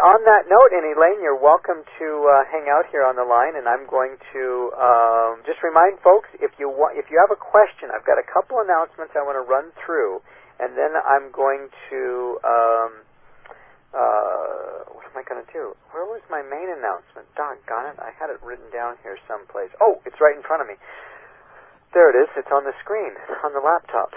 on that note, and Elaine, you're welcome to hang out here on the line, and I'm going to just remind folks, if you have a question, I've got a couple announcements I want to run through, and then I'm going to, what am I going to do? Where was my main announcement? Doggone it, I had it written down here someplace. Oh, it's right in front of me. There it is. It's on the screen, on the laptop.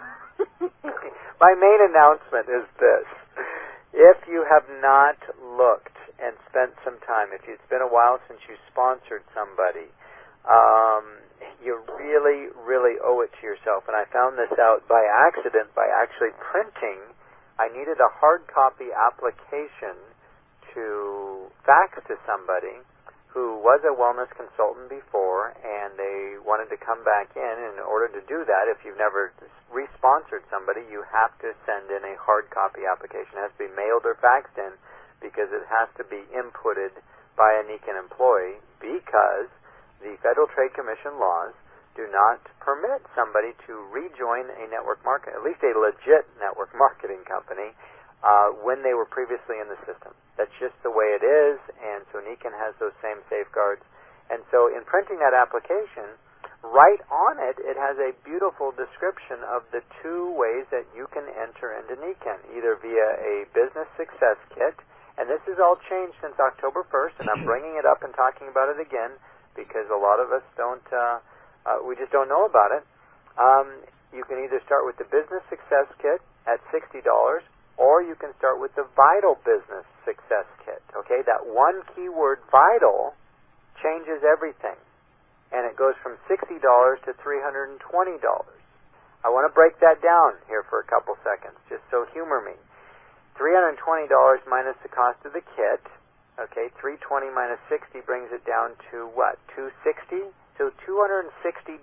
My main announcement is this. If you have not looked and spent some time, if it's been a while since you sponsored somebody, you really, really owe it to yourself. And I found this out by accident by actually printing. I needed a hard copy application to fax to somebody who was a wellness consultant before, and they wanted to come back in. In order to do that, if you've never re-sponsored somebody, you have to send in a hard copy application. It has to be mailed or faxed in because it has to be inputted by a NECAN employee, because the Federal Trade Commission laws do not permit somebody to rejoin a network market, at least a legit network marketing company, when they were previously in the system. That's just the way it is, and so NECAN has those same safeguards. And so in printing that application, right on it, it has a beautiful description of the two ways that you can enter into NECAN, either via a business success kit, and this has all changed since October 1st, and I'm bringing it up and talking about it again because a lot of us we just don't know about it. You can either start with the business success kit at $60, or you can start with the Vital Business Success Kit. Okay, that one keyword, vital, changes everything. And it goes from $60 to $320. I want to break that down here for a couple seconds, just so humor me. $320 minus the cost of the kit. Okay, $320 minus 60 brings it down to what? $260? So $260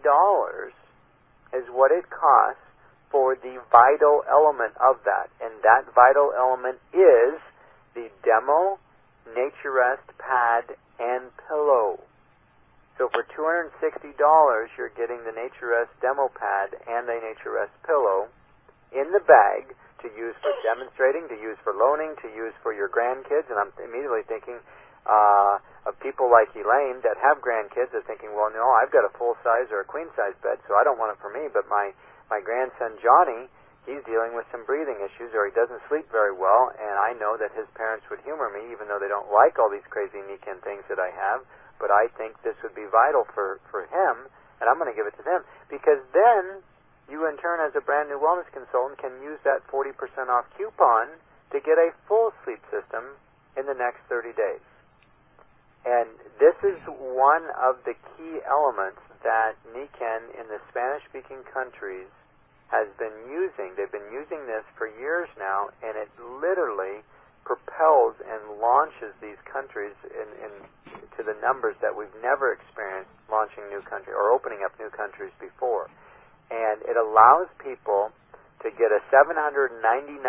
is what it costs for the vital element of that. And that vital element is the demo Nature Rest pad and pillow. So for $260, you're getting the Nature Rest demo pad and the Nature Rest pillow in the bag to use for demonstrating, to use for loaning, to use for your grandkids. And I'm immediately thinking of people like Elaine that have grandkids are thinking, well, no, I've got a full-size or a queen-size bed, so I don't want it for me, but my grandson Johnny, he's dealing with some breathing issues, or he doesn't sleep very well, and I know that his parents would humor me, even though they don't like all these crazy NECAN things that I have, but I think this would be vital for him, and I'm going to give it to them, because then you, in turn, as a brand new wellness consultant, can use that 40% off coupon to get a full sleep system in the next 30 days. And this is one of the key elements that NECAN in the Spanish-speaking countries has been using. They've been using this for years now, and it literally propels and launches these countries to the numbers that we've never experienced launching new countries or opening up new countries before. And it allows people to get a $799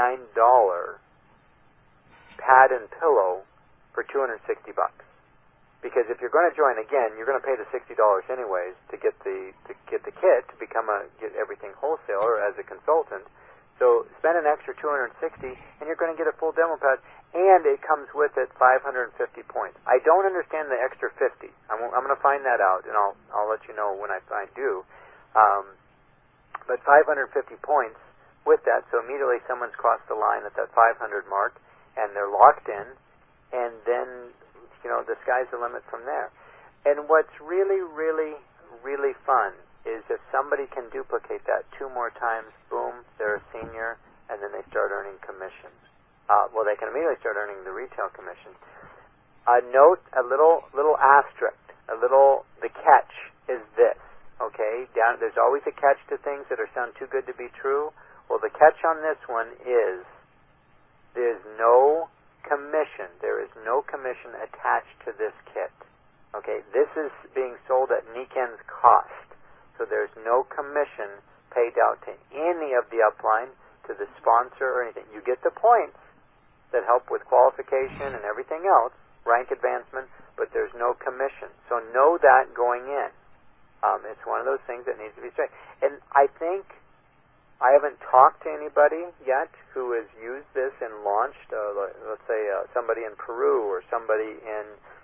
pad and pillow for $260. Because if you're going to join again, you're going to pay the $60 anyways to get the kit to become get everything wholesaler as a consultant. So spend an extra $260, and you're going to get a full demo pad, and it comes with it 550 points. I don't understand the extra 50. I'm going to find that out, and I'll let you know when I do. But 550 points with that, so immediately someone's crossed the line at that 500 mark, and they're locked in, and then the sky's the limit from there. And what's really, really, really fun is if somebody can duplicate that 2 more times, boom, they're a senior, and then they start earning commissions. Well, they can immediately start earning the retail commission. Note a little asterisk, the catch is this, okay? There's always a catch to things that sound too good to be true. Well, the catch on this one is there's no commission. There is no commission attached to this kit. Okay, this is being sold at NECAN's cost. So there's no commission paid out to any of the upline, to the sponsor or anything. You get the points that help with qualification and everything else, rank advancement, but there's no commission. So know that going in. It's one of those things that needs to be straight. And I think I haven't talked to anybody yet who has used this and launched, let's say, somebody in Peru or somebody in,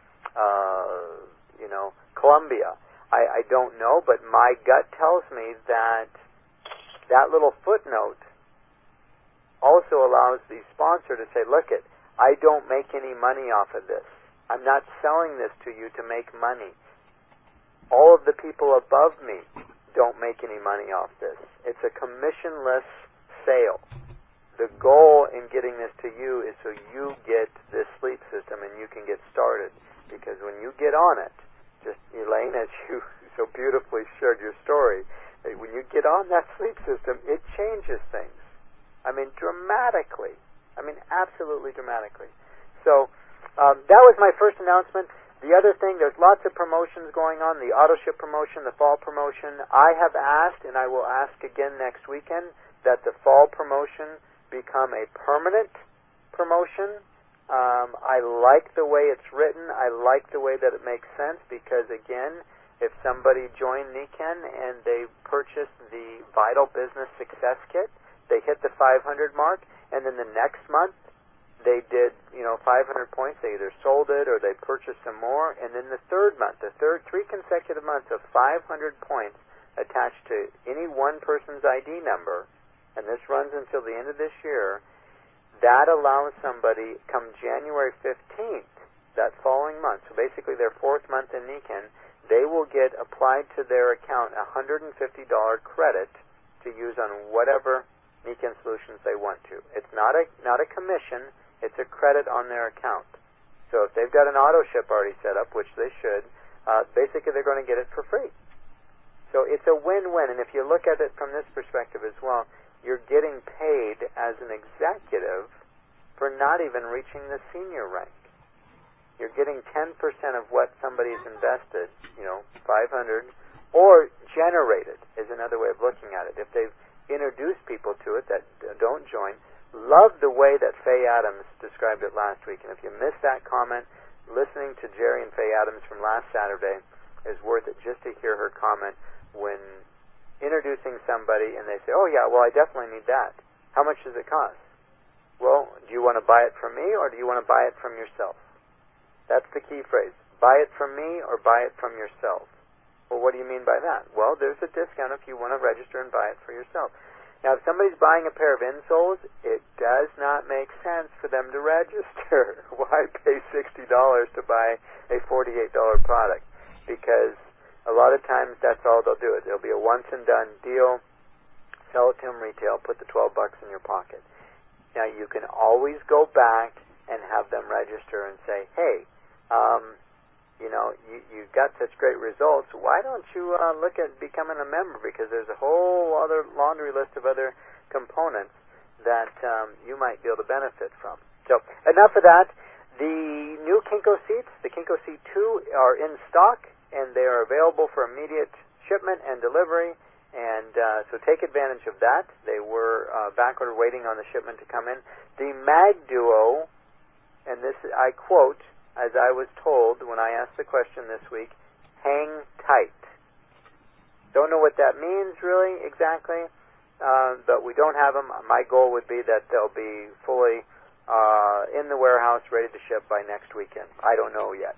Colombia. I don't know, but my gut tells me that that little footnote also allows the sponsor to say, look, I don't make any money off of this. I'm not selling this to you to make money. All of the people above me don't make any money off this. It's a commissionless sale. The goal in getting this to you is so you get this sleep system and you can get started. Because when you get on it, just Elaine, as you so beautifully shared your story, when you get on that sleep system, it changes things. I mean, dramatically. I mean, absolutely dramatically. So that was my first announcement. The other thing, there's lots of promotions going on, the AutoShip promotion, the fall promotion. I have asked, and I will ask again next weekend, that the fall promotion become a permanent promotion. I like the way it's written. I like the way that it makes sense because, again, if somebody joined Nikken and they purchased the Vital Business Success Kit, they hit the 500 mark, and then the next month, they did, 500 points. They either sold it or they purchased some more. And then the third month, three consecutive months of 500 points attached to any one person's ID number, and this runs until the end of this year, that allows somebody, come January 15th, that following month, so basically their fourth month in Nikken, they will get applied to their account $150 credit to use on whatever Nikken solutions they want to. It's not a commission. It's a credit on their account. So if they've got an AutoShip already set up, which they should, basically they're going to get it for free. So it's a win-win. And if you look at it from this perspective as well, you're getting paid as an executive for not even reaching the senior rank. You're getting 10% of what somebody's invested, 500, or generated is another way of looking at it. If they've introduced people to it that don't join, love the way that Faye Adams described it last week. And if you missed that comment, listening to Jerry and Faye Adams from last Saturday is worth it just to hear her comment when introducing somebody and they say, oh yeah, well I definitely need that. How much does it cost? Well, do you want to buy it from me or do you want to buy it from yourself? That's the key phrase. Buy it from me or buy it from yourself. Well, what do you mean by that? Well, there's a discount if you want to register and buy it for yourself. Now, if somebody's buying a pair of insoles, it does not make sense for them to register. Why pay $60 to buy a $48 product? Because a lot of times that's all they'll do. It'll be a once-and-done deal. Sell it to them retail. Put the $12 in your pocket. Now, you can always go back and have them register and say, hey, you got such great results. Why don't you look at becoming a member? Because there's a whole other laundry list of other components that you might be able to benefit from. So enough of that. The new Kinko seats, the Kinko Seat 2, are in stock, and they are available for immediate shipment and delivery. And so take advantage of that. They were backward waiting on the shipment to come in. The Mag Duo, and this I quote, as I was told when I asked the question this week, hang tight. Don't know what that means really exactly, but we don't have them. My goal would be that they'll be fully in the warehouse, ready to ship by next weekend. I don't know yet.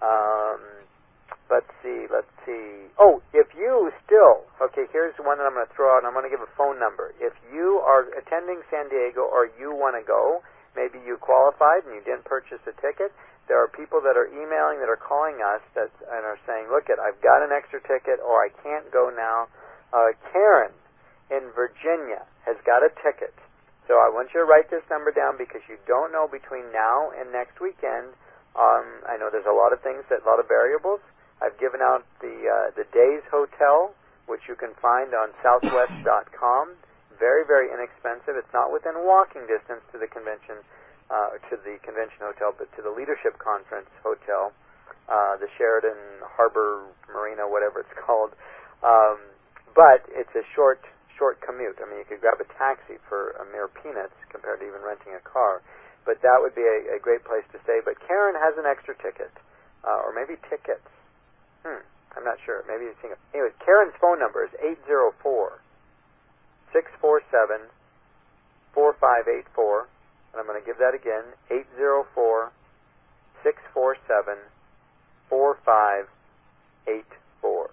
Let's see. Oh, if you still, okay, here's one that I'm going to throw out, and I'm going to give a phone number. If you are attending San Diego or you want to go, maybe you qualified and you didn't purchase a ticket, there are people that are emailing, that are calling us and are saying, look, I've got an extra ticket or I can't go now. Karen in Virginia has got a ticket. So I want you to write this number down because you don't know between now and next weekend. I know there's a lot of things, a lot of variables. I've given out the Days Hotel, which you can find on Southwest.com. Very, very inexpensive. It's not within walking distance to the convention hotel, but to the Leadership Conference Hotel, the Sheraton Harbor Marina, whatever it's called. But it's a short commute. I mean, you could grab a taxi for a mere peanuts compared to even renting a car. But that would be a great place to stay. But Karen has an extra ticket, or maybe tickets. I'm not sure. Maybe you've seen it. Anyway, Karen's phone number is 804-686-8255. 804-647-4584. And I'm going to give that again, 804-647-4584.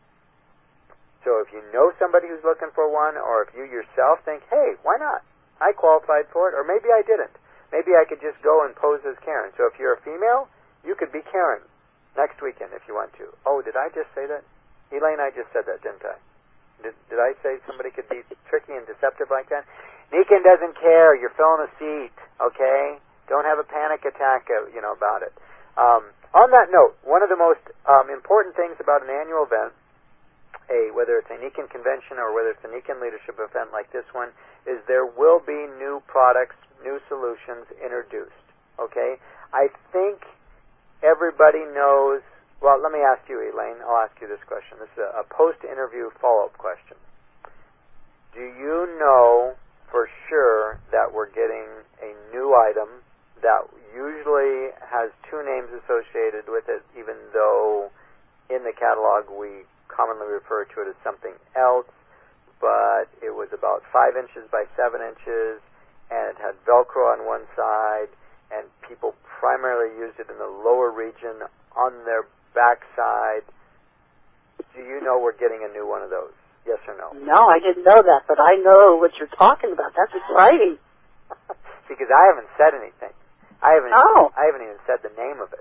So if you know somebody who's looking for one, or if you yourself think, hey, why not? I qualified for it, or maybe I didn't. Maybe I could just go and pose as Karen. So if you're a female, you could be Karen next weekend if you want to. Oh, did I just say that? Elaine, I just said that, didn't I? Did I say somebody could be tricky and deceptive like that? Nikin doesn't care. You're filling a seat, okay? Don't have a panic attack, about it. On that note, one of the most important things about an annual event, whether it's a Nikin convention or whether it's a Nikin leadership event like this one, is there will be new products, new solutions introduced, okay? I think everybody knows. Well, let me ask you, Elaine. I'll ask you this question. This is a post-interview follow-up question. Do you know for sure that we're getting a new item that usually has two names associated with it, even though in the catalog we commonly refer to it as something else, but it was about 5 inches by 7 inches, and it had Velcro on one side, and people primarily used it in the lower region on their backside. Do you know we're getting a new one of those? Yes or no? No, I didn't know that, but I know what you're talking about. That's exciting. Because I haven't said anything. I haven't even said the name of it.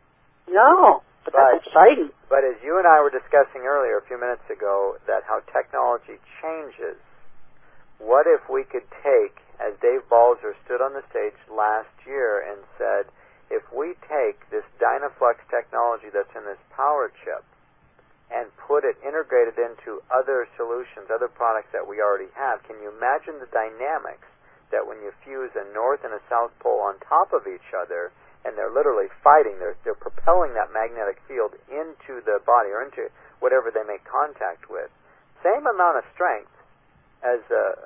No, but that's exciting. But as you and I were discussing earlier a few minutes ago, that how technology changes, what if we could take, as Dave Balzer stood on the stage last year and said, if we take this Dynaflux technology that's in this power chip and put it integrated into other solutions, other products that we already have, can you imagine the dynamics that when you fuse a north and a south pole on top of each other, and they're literally fighting, they're propelling that magnetic field into the body or into whatever they make contact with, same amount of strength as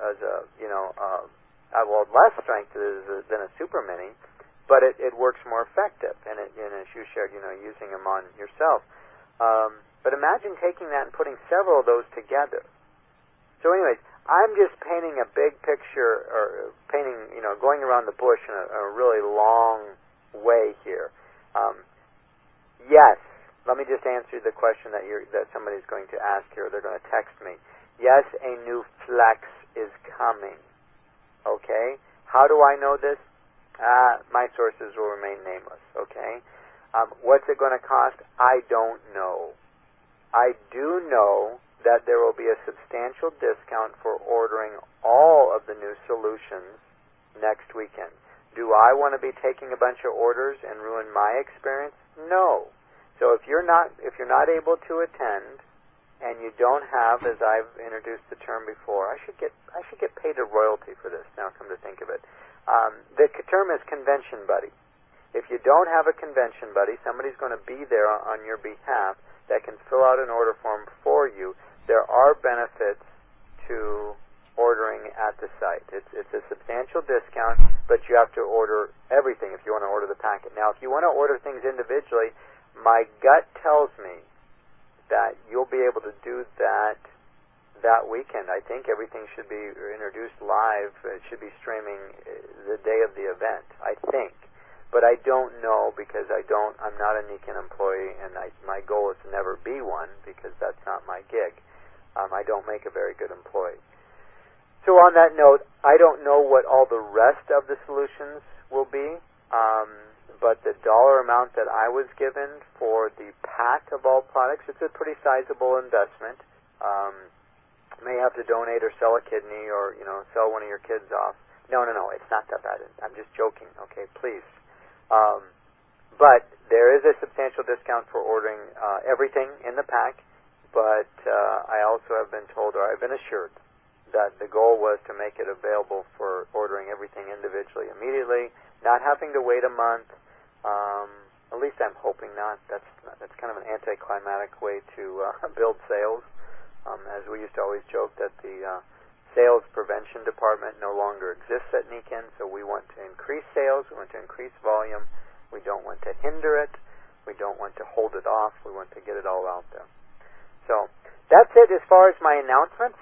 less strength than a Super Mini, but it works more effective. And as you shared, using them on yourself. But imagine taking that and putting several of those together. So anyways, I'm just painting a big picture, or going around the bush in a really long way here. Yes, let me just answer the question that somebody's going to ask here, or they're going to text me. Yes, a new Flex is coming. Okay? How do I know this? My sources will remain nameless. Okay? What's it going to cost? I don't know. I do know that there will be a substantial discount for ordering all of the new solutions next weekend. Do I want to be taking a bunch of orders and ruin my experience? No. So if you're not able to attend, and you don't have, as I've introduced the term before, I should get paid a royalty for this. Now, come to think of it, the term is convention buddy. If you don't have a convention buddy, somebody's going to be there on your behalf that can fill out an order form for you. There are benefits to ordering at the site. It's a substantial discount, but you have to order everything if you want to order the packet. Now, if you want to order things individually, my gut tells me that you'll be able to do that weekend. I think everything should be introduced live. It should be streaming the day of the event, I think. But I don't know, because I'm not a Nikin employee, and my goal is to never be one, because that's not my gig. I don't make a very good employee. So on that note, I don't know what all the rest of the solutions will be, but the dollar amount that I was given for the pack of all products, it's a pretty sizable investment. May have to donate or sell a kidney, or sell one of your kids off. No, it's not that bad. I'm just joking, okay, please. But there is a substantial discount for ordering everything in the pack, but I also have been told, or I've been assured, that the goal was to make it available for ordering everything individually immediately, not having to wait a month. At least I'm hoping not. That's kind of an anticlimactic way to build sales. As we used to always joke that the sales prevention department no longer exists at Nikin, so we want to increase sales, we want to increase volume, we don't want to hinder it, we don't want to hold it off, we want to get it all out there. So that's it as far as my announcements.